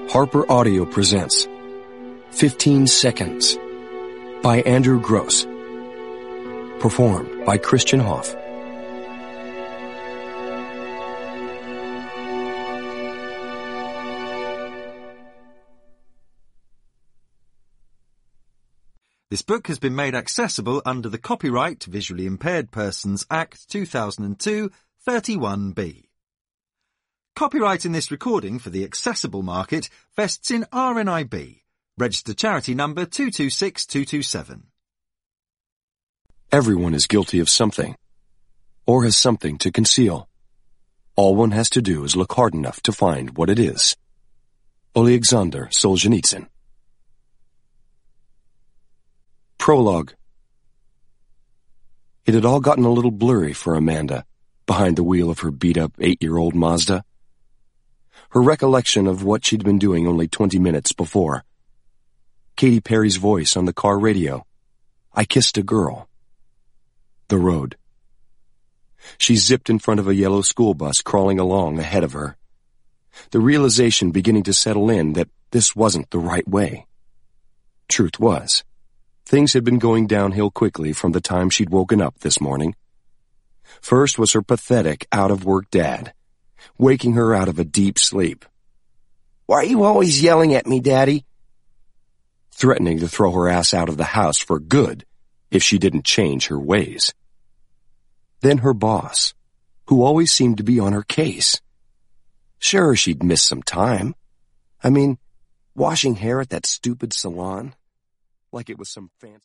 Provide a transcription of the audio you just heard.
Harper Audio presents 15 Seconds by Andrew Gross. Performed by Christian Hoff. This book has been made accessible under the Copyright Visually Impaired Persons Act 2002, 31B. Copyright in this recording for the accessible market vests in RNIB, registered charity number 226227. Everyone is guilty of something, or has something to conceal. All one has to do is look hard enough to find what it is. Alexander Solzhenitsyn. Prologue. It had all gotten a little blurry for Amanda, behind the wheel of her beat-up 8-year-old Mazda. Her recollection of what she'd been doing only 20 minutes before. Katy Perry's voice on the car radio. I kissed a girl. The road. She zipped in front of a yellow school bus crawling along ahead of her. The realization beginning to settle in that this wasn't the right way. Truth was, things had been going downhill quickly from the time she'd woken up this morning. First was her pathetic, out-of-work dad, waking her out of a deep sleep. Why are you always yelling at me, Daddy? Threatening to throw her ass out of the house for good if she didn't change her ways. Then her boss, who always seemed to be on her case. Sure, she'd missed some time. I mean, washing hair at that stupid salon, like it was some fancy...